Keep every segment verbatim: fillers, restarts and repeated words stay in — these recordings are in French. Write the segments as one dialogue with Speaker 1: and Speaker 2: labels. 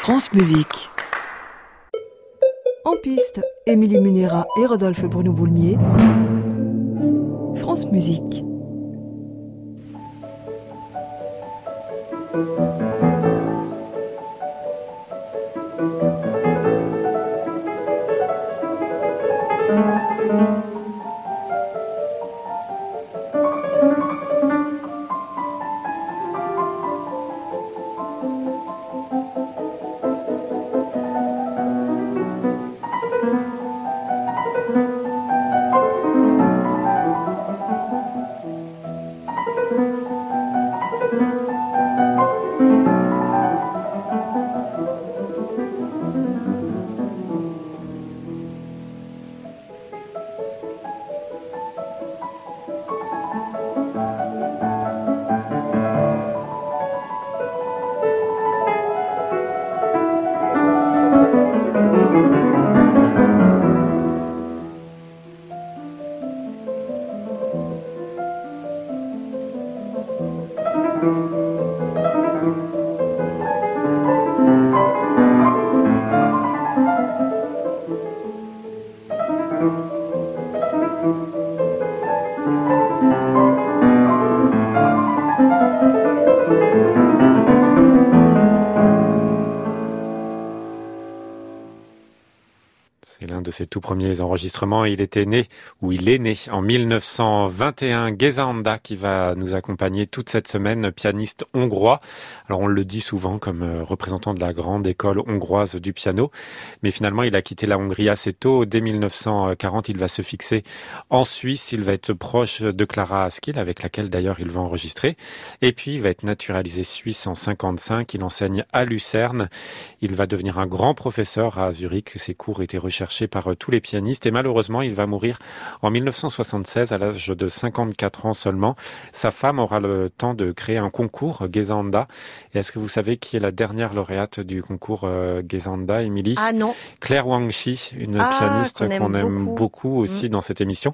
Speaker 1: France Musique.
Speaker 2: En piste, Émilie Munera et Rodolphe Bruno-Boulmier. France Musique.
Speaker 3: De ses tout premiers enregistrements, il était né, ou il est né, en mille neuf cent vingt et un, Géza Anda, qui va nous accompagner toute cette semaine, pianiste hongrois. Alors on le dit souvent comme représentant de la grande école hongroise du piano, mais finalement il a quitté la Hongrie assez tôt. Dès mille neuf cent quarante, il va se fixer en Suisse, il va être proche de Clara Askill, avec laquelle d'ailleurs il va enregistrer, et puis il va être naturalisé suisse en cinquante-cinq, il enseigne à Lucerne, il va devenir un grand professeur à Zurich, ses cours étaient recherchés par tous les pianistes, et malheureusement il va mourir en mille neuf cent soixante-seize à l'âge de cinquante-quatre ans seulement. Sa femme aura le temps de créer un concours Géza Anda. Et est-ce que vous savez qui est la dernière lauréate du concours euh, Géza Anda, Émilie?
Speaker 4: Ah non.
Speaker 3: Claire Wangchi, une
Speaker 4: ah,
Speaker 3: pianiste qu'on,
Speaker 4: qu'on aime,
Speaker 3: aime beaucoup, beaucoup aussi mmh. dans cette émission.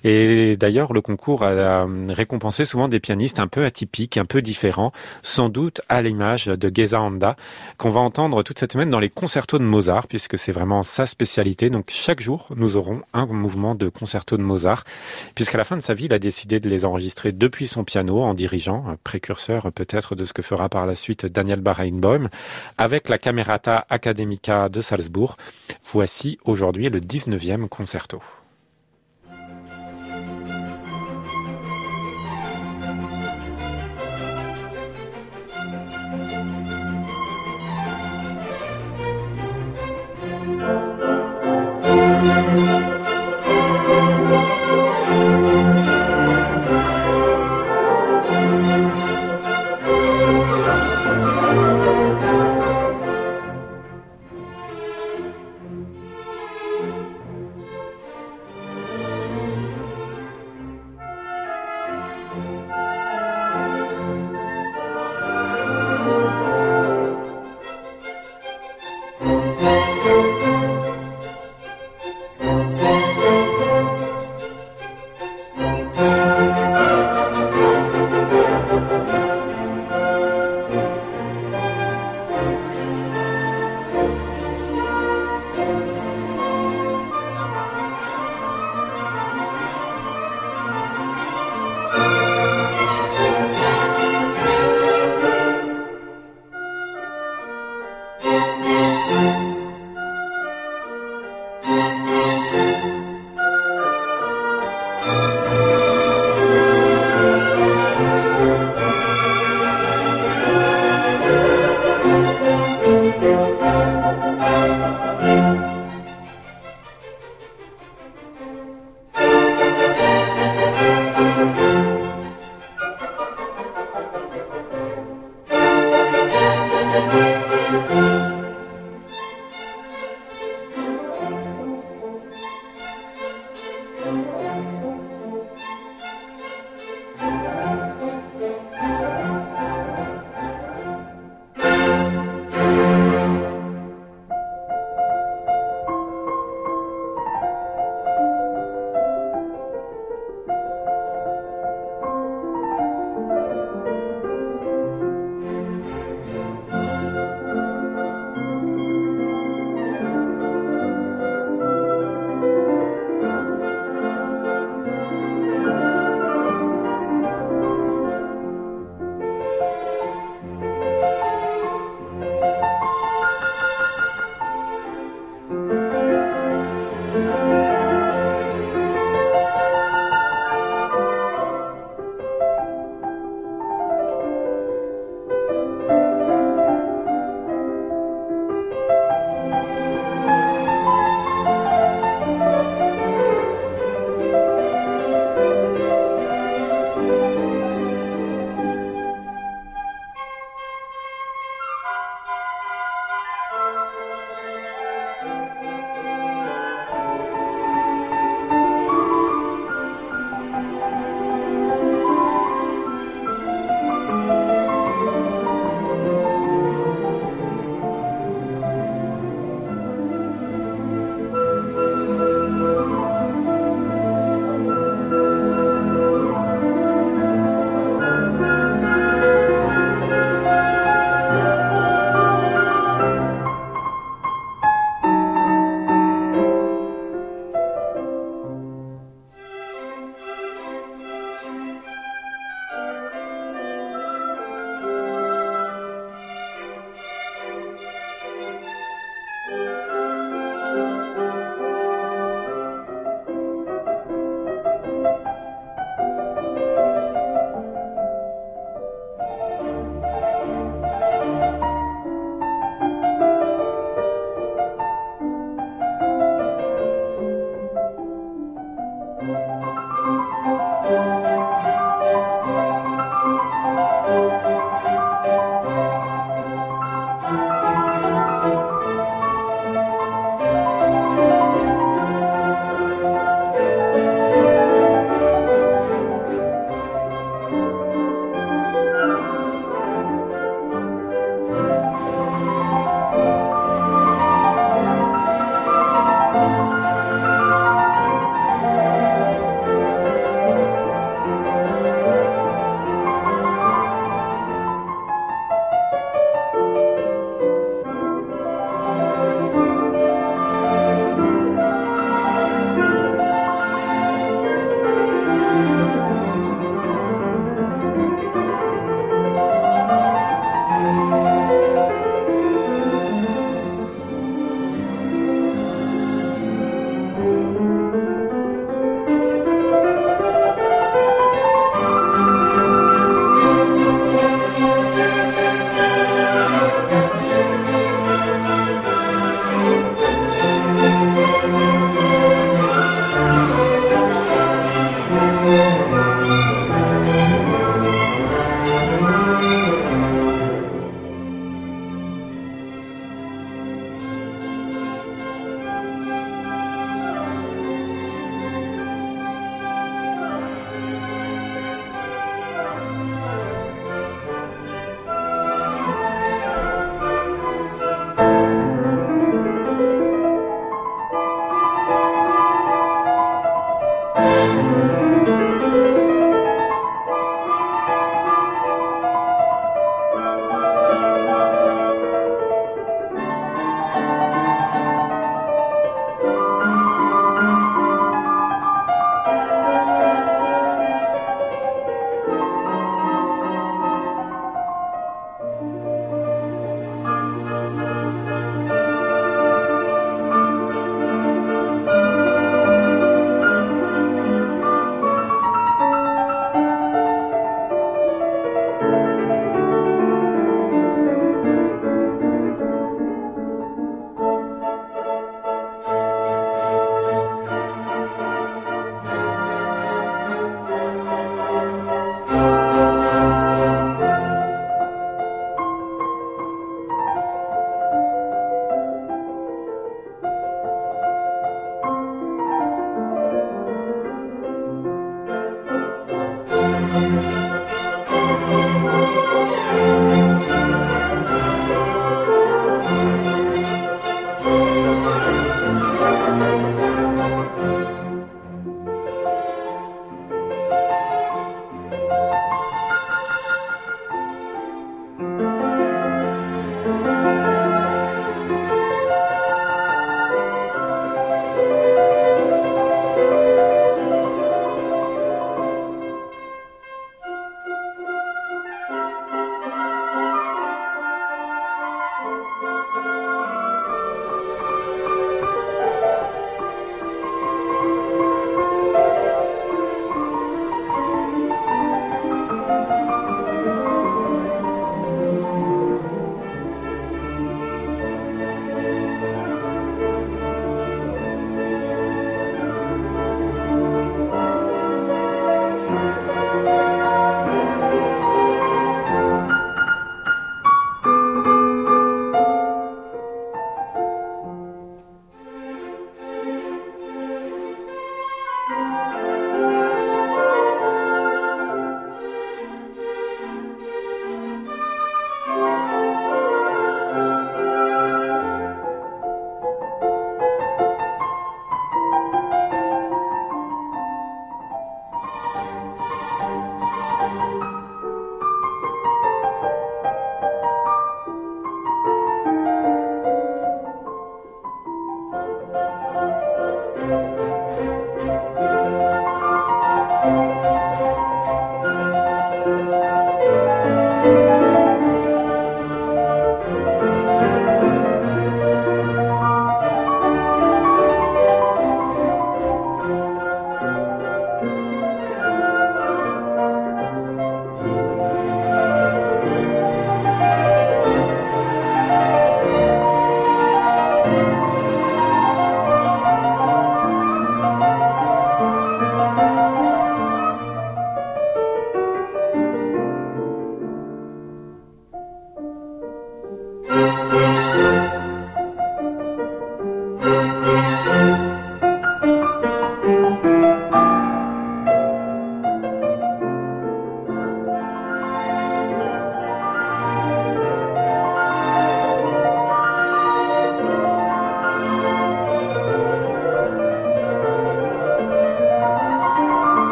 Speaker 3: Et d'ailleurs le concours a récompensé souvent des pianistes un peu atypiques, un peu différents, sans doute à l'image de Géza Anda, qu'on va entendre toute cette semaine dans les concertos de Mozart, puisque c'est vraiment sa spécialité. Donc chaque jour, nous aurons un mouvement de concerto de Mozart, puisqu'à la fin de sa vie, il a décidé de les enregistrer depuis son piano, en dirigeant, un précurseur peut-être de ce que fera par la suite Daniel Barenboim, avec la Camerata Academica de Salzbourg. Voici aujourd'hui le dix-neuvième concerto.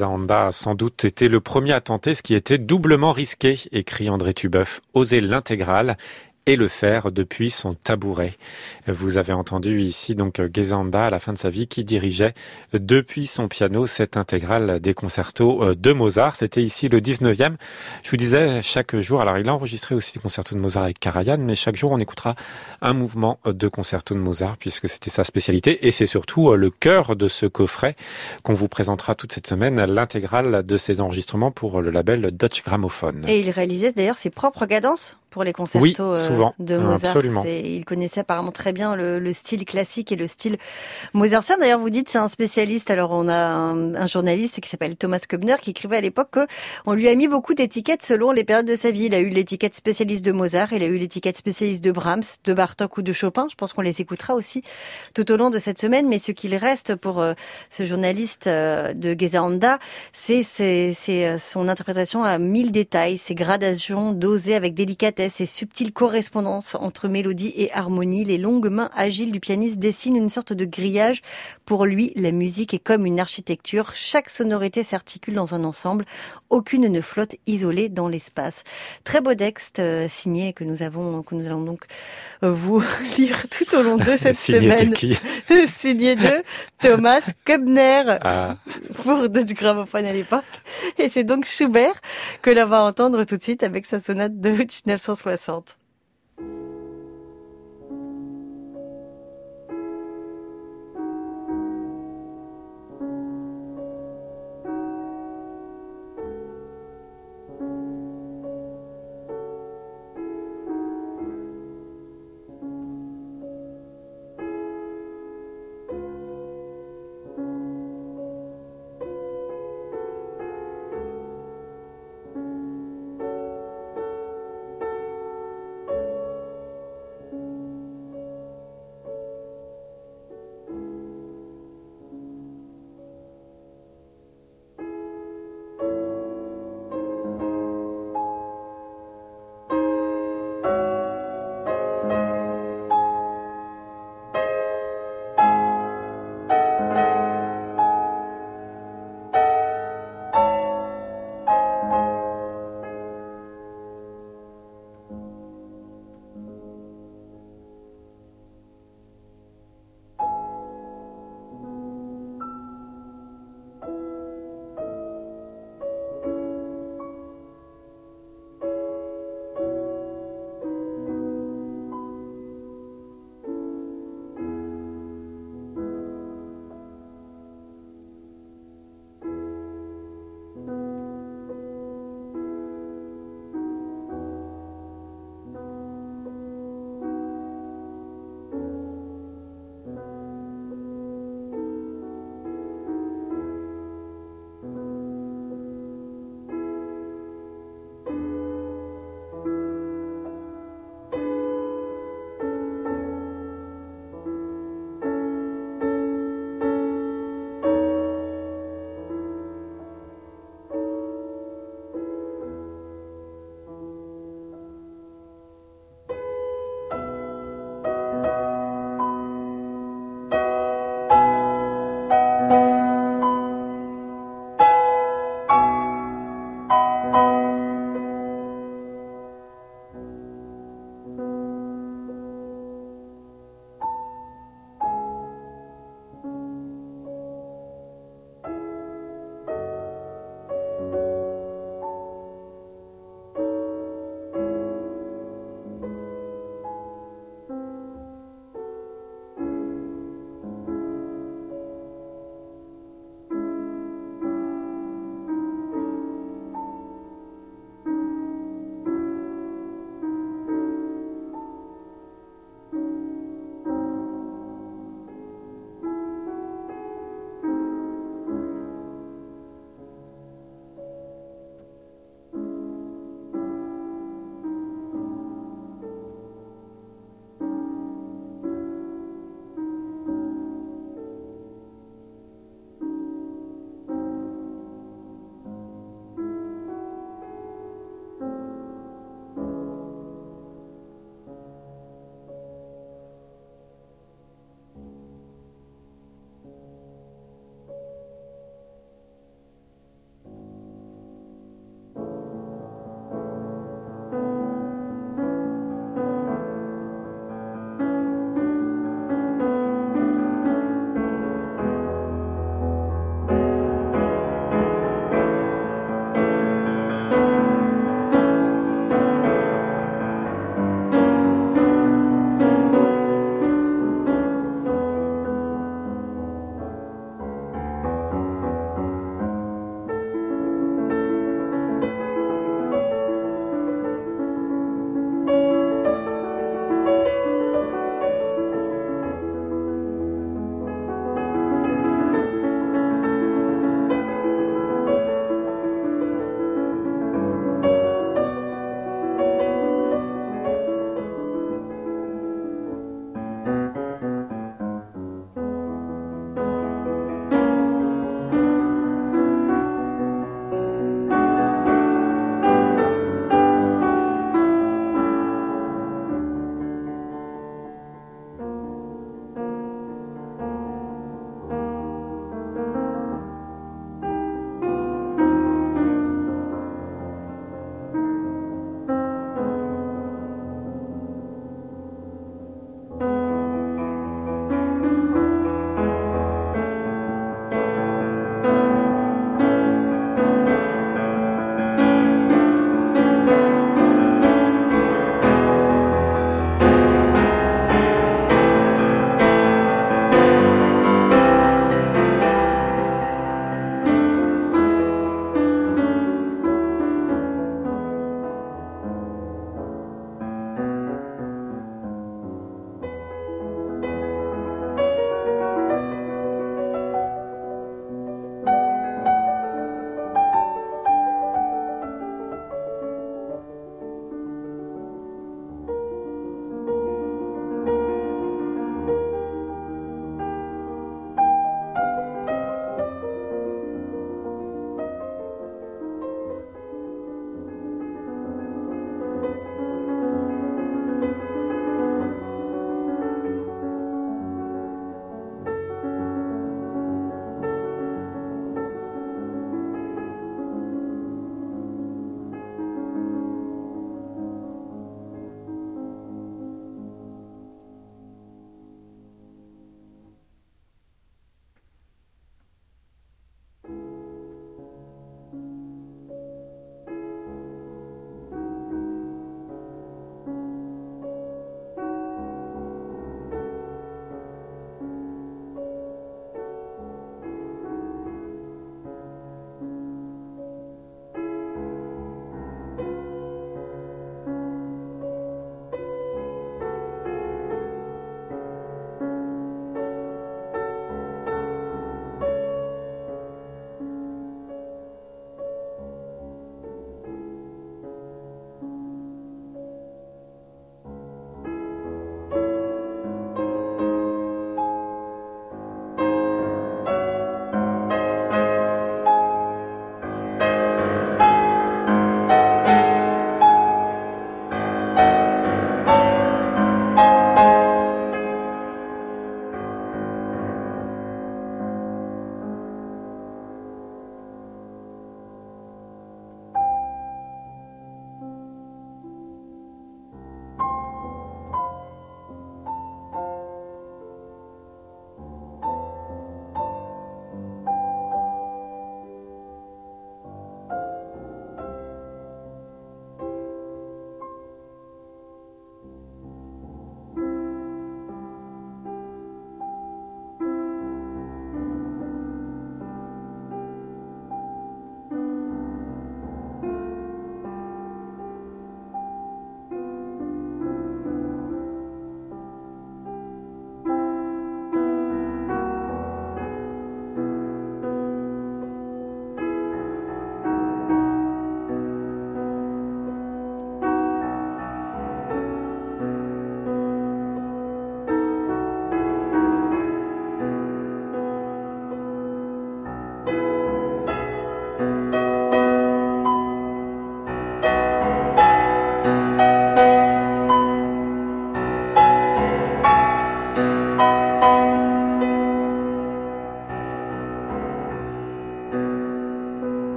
Speaker 3: Ghezanda a sans doute été le premier à tenter ce qui était doublement risqué, écrit André Tubeuf, oser l'intégrale et le faire depuis son tabouret. Vous avez entendu ici donc Ghezanda à la fin de sa vie qui dirigeait depuis son piano cette intégrale des concertos de Mozart. C'était ici le dix-neuvième. Je vous disais chaque jour, alors il a enregistré aussi des concertos de Mozart avec Karajan, mais chaque jour on écoutera un mouvement de concertos de Mozart puisque c'était sa spécialité et c'est surtout le cœur de ce coffret qu'on vous présentera toute cette semaine, l'intégrale de ses enregistrements pour le label Deutsche Grammophon.
Speaker 1: Et il réalisait d'ailleurs ses propres cadences pour les concertos
Speaker 3: oui, souvent.
Speaker 1: de Mozart.
Speaker 3: Absolument.
Speaker 1: C'est, il connaissait apparemment très bien le, le style classique et le style mozartien. D'ailleurs, vous dites c'est un spécialiste. Alors, on a un, un journaliste qui s'appelle Thomas Koebner qui écrivait à l'époque que on lui a mis beaucoup d'étiquettes selon les périodes de sa vie. Il a eu l'étiquette spécialiste de Mozart, il a eu l'étiquette spécialiste de Brahms, de Bartók ou de Chopin. Je pense qu'on les écoutera aussi tout au long de cette semaine. Mais ce qu'il reste pour euh, ce journaliste euh, de Ghezanda, c'est, c'est, c'est son interprétation à mille détails, ses gradations dosées avec délicatesse, ces subtiles correspondances entre mélodie et harmonie. Les longues mains agiles du pianiste dessinent une sorte de grillage. Pour lui, la musique est comme une architecture. Chaque sonorité s'articule dans un ensemble. Aucune ne flotte isolée dans l'espace. Très beau texte euh, signé que nous avons, que nous allons donc euh, vous lire tout au long de cette
Speaker 3: signé
Speaker 1: semaine.
Speaker 3: De qui
Speaker 1: signé de Thomas Koebner
Speaker 3: ah.
Speaker 1: pour Deutsche Grammophon à l'époque. Et c'est donc Schubert que l'on va entendre tout de suite avec sa sonate de neuf cent soixante.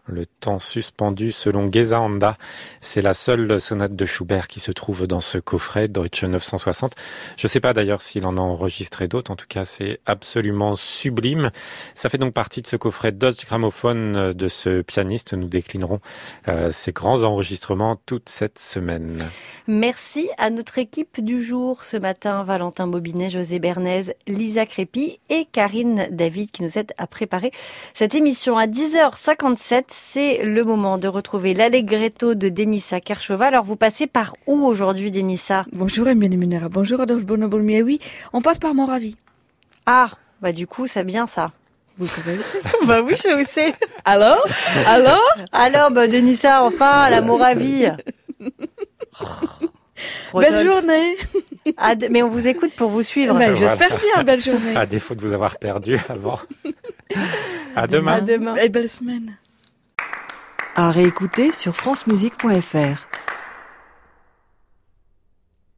Speaker 3: Le temps suspendu selon Gesanda. C'est la seule sonate de Schubert qui se trouve dans ce coffret Deutsche neuf cent soixante. Je ne sais pas d'ailleurs s'il en a enregistré d'autres. En tout cas, c'est absolument sublime. Ça fait donc partie de ce coffret Deutsche Grammophon de ce pianiste. Nous déclinerons euh, ces grands enregistrements toute cette semaine.
Speaker 1: Merci à notre équipe du jour ce matin. Valentin Bobinet, José Bernays, Lisa Crépy et Karine David qui nous aident à préparer cette émission. À dix heures cinquante-sept, c'est le moment de retrouver l'Allegretto de Denissa Kershova. Alors, vous passez par où aujourd'hui, Denissa?
Speaker 4: Bonjour, Emilie Munera. Bonjour, Adolphe Bonoboulmier. Oui, on passe par Moravie.
Speaker 1: Ah, bah du coup, c'est bien ça.
Speaker 4: Vous savez où c'est?
Speaker 1: Bah oui, je sais où c'est.
Speaker 4: Alors? Alors?
Speaker 1: Alors, bah Denissa, enfin, la Moravie. Oh,
Speaker 4: belle journée.
Speaker 1: Ah, mais on vous écoute pour vous suivre.
Speaker 4: Ben,
Speaker 3: Voilà.
Speaker 4: j'espère bien, belle journée.
Speaker 3: À défaut de vous avoir perdu avant. À demain.
Speaker 1: À demain.
Speaker 4: Et belle semaine.
Speaker 2: À réécouter sur francemusique point f r.